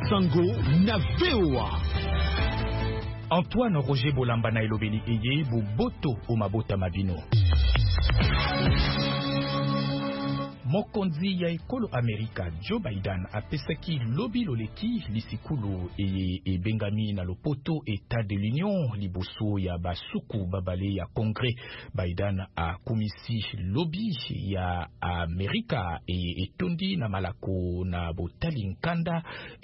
Sango na VOA. Antoine Roger Bolamba na elobeli eye boboto o mabota mabino. Mokonzi ya ekolo Amerika Joe Biden apesaki lobi loleki lisikulu e bengami na lopoto État de l'Union liboso ya basuku babale ya Congrès. Biden a komisi lobi ya Amerika etondi na malako na botali nkanda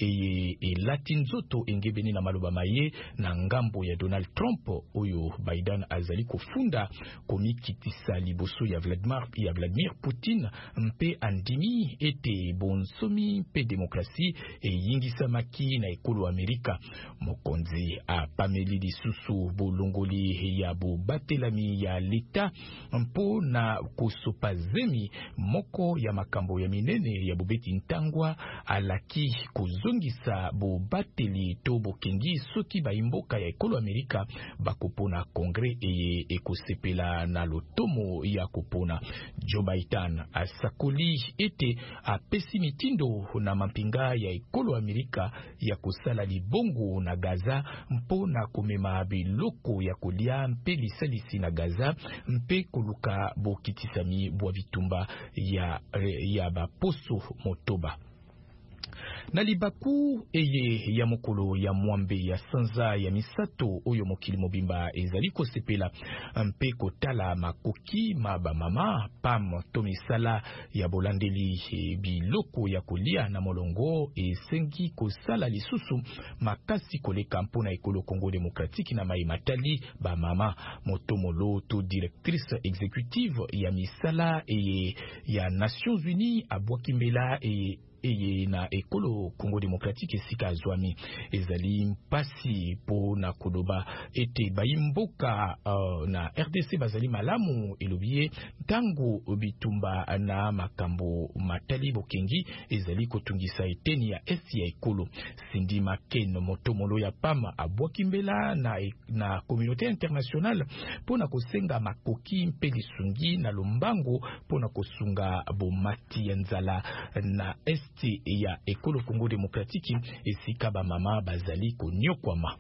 latin zoto engebeni na maloba maye na ngambo ya Donald Trump oyo Biden azali kofunda komikitisa liboso ya Vladimir Putin mpe andimi ete bonsomi mpe demokrasi yingisamaki na ekolo Amerika. Mokonzi a pameli lisusu bolongoli ya bobatelami ya leta mpo na kosopazemi moko ya makambo ya minene ya bobeti ntangwa alaki kozongisa bobateli to bokengi soki baimboka ya ekolo Amerika bakopona kongre ekosepela na lotomo ya kopona. Joe Biden asakoli ete apesi mitindo na mampinga ya ekolo Amerika ya kosala libongo na Gaza mpo na komema biloko ya kolia mpe lisalisi na Gaza mpe koluka bokitisami bwa bitumba ya baposo motoba. Na libaku eye ya mokolo ya mwambe ya sanza ya misato oyo mokili mobimba ezali kosepela mpe kotala makoki mama pam to misala ya bolandeli biloko ya kolia na molongo esengi kosala lisusu makasi koleka mpona ekolo Congo Démocratique na mai matali mama motomolo to directrice exécutive ya misala ya Nations Unies abwakimbela na ekolo Congo Démocratique esika azwami ezali mpasi po na kodoba ete baimboka na RDC bazali malamu elobie tango bitumba na makambo matali bokengi ezali kotungisa eteni ya esi ya ekolo. Cindy Maken motomolo ya pama abwakimbela na communauté internationale po na kosenga makoki mpe lisungi na lombango po na kosunga bomati ya nzala na ya ekolo Congo Démocratique esika ba mama bazali konyokwama.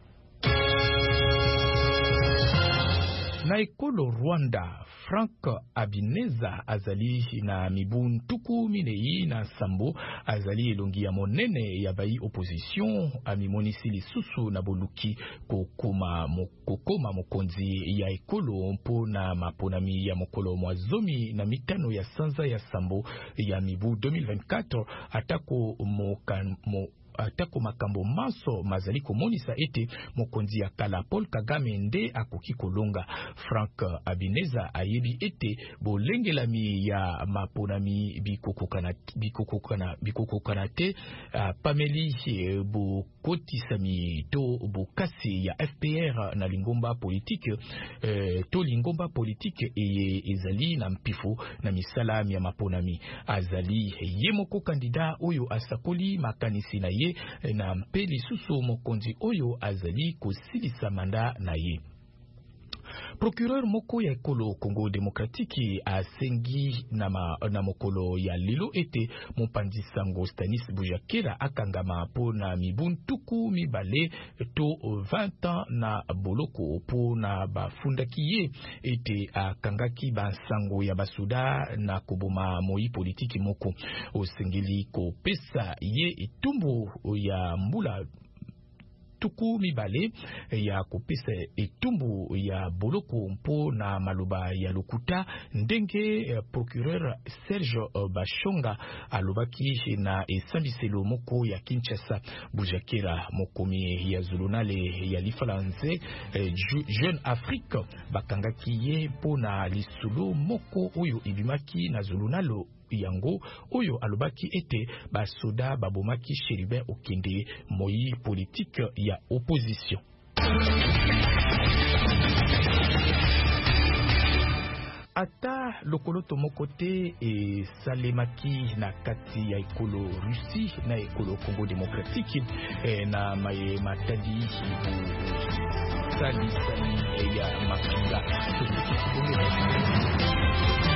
Na ekolo Rwanda, Frank Habineza azali na mibu tuku minei na sambo azali elongi ya monene ya bai opposition amimonisi lisusu na boluki kokoma mokonzi ya ekolo mpo na maponami ya mokolo mwazomi na mitano ya sanza ya sambo ya mibu 2024 atako makambo maso mazali komonisa ete mokonzi ya kala Paul Kagame nde akoki kolonga. Frank Habineza ayebi ete bolengelami ya maponami bikokokana te pameli bokotisami to bokasi ya FPR na lingomba politique to lingomba politique ezali na mpifu na misala ya maponami. Azali yemoko kandida oyo asakoli makanisi na ye na mpe lisusu mokonzi oyo azali kosilisa manda na ye. Procureur moko ya ekolo Congo Démocratique asengi na mokolo ya lelo ete mopanzi sango Stanis Bujakera akangama po na mibuntuku mibale to 20 ans na boloko po na bafundaki ye ete akangaki bansango ya basuda na koboma moi politiki moko. Osengeli kopesa ye etumbu ya mbula tuku mibale ya kopesa etumbu ya boloko mpo na maloba ya lokuta ndenge procureur Serge Bashonga alobaki na esambiselo moko ya Kinshasa. Bujakera mokomi ya zulunale ya lifalanze Jeune Afrique bakangaki ye mpo na lisulu moko oyo ibimaki na zulunalo yango oyo alobaki ete basoda babomaki Cherubin Okende moi politique ya opposition. Ata lokolo tomoko te salemaki na kati ya ekolo Russie na ekolo Congo Démocratique na maye matadi sali ya makinga.